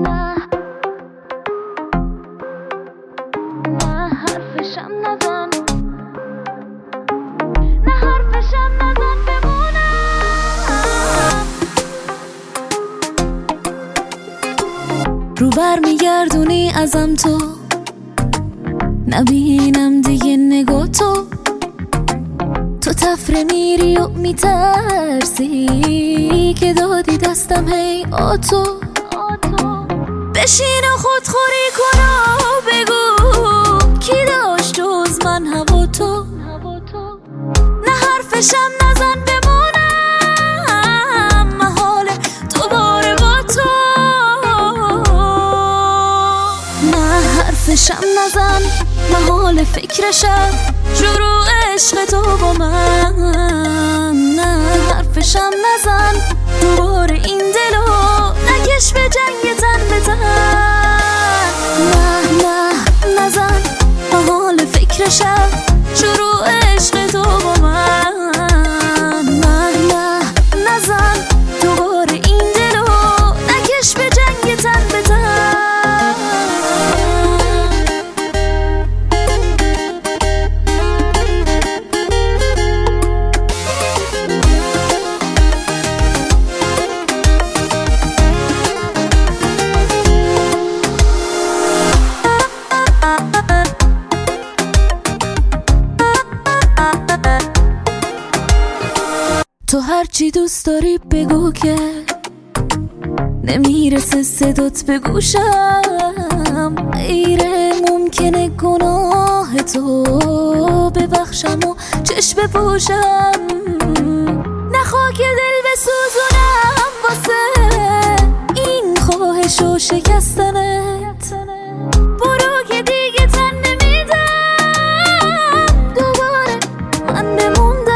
نه حرفشم نزن، نه حرفشم نزن بمونم. رو بر میگردونی ازم تو، نبینم دیگه نگاه تو تفره میری و میترسی که دادی دستم هی آتو. بشین و خودخوری کن و بگو کی داشت جز من هوا تو. نه حرفشم نزن بمونم، محال دوباره با تو. نه حرفشم نزن، محال فکرشم شروع عشق تو با من. نه حرفشم نزن، دوباره این دلو نکش به جنگ تن به تن. نه نزن، محال فکرشم شروع عشق تو با من. نه نزن، دوباره این دلو نکش به جنگ تن به تن. تو هرچی دوست داری بگو که نمیرسه صدات به گوشم. غیره ممکنه گناه تو ببخشم و چشم بپوشم. نه خاک دل بسوزونم واسه این خواهش و شکستنت. برو که دیگه تن نمیدم دوباره من بموندنت.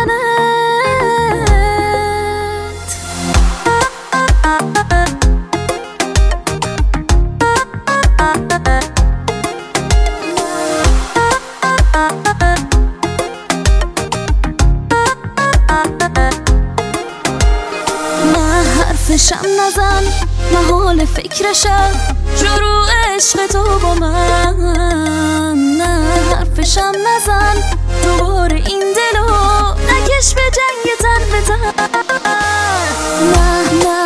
حرفشم نزن، محال فکرشم شروع عشق تو با من. نه حرفشم نزن، دوباره این دلو نکش به جنگ تن به تن. نه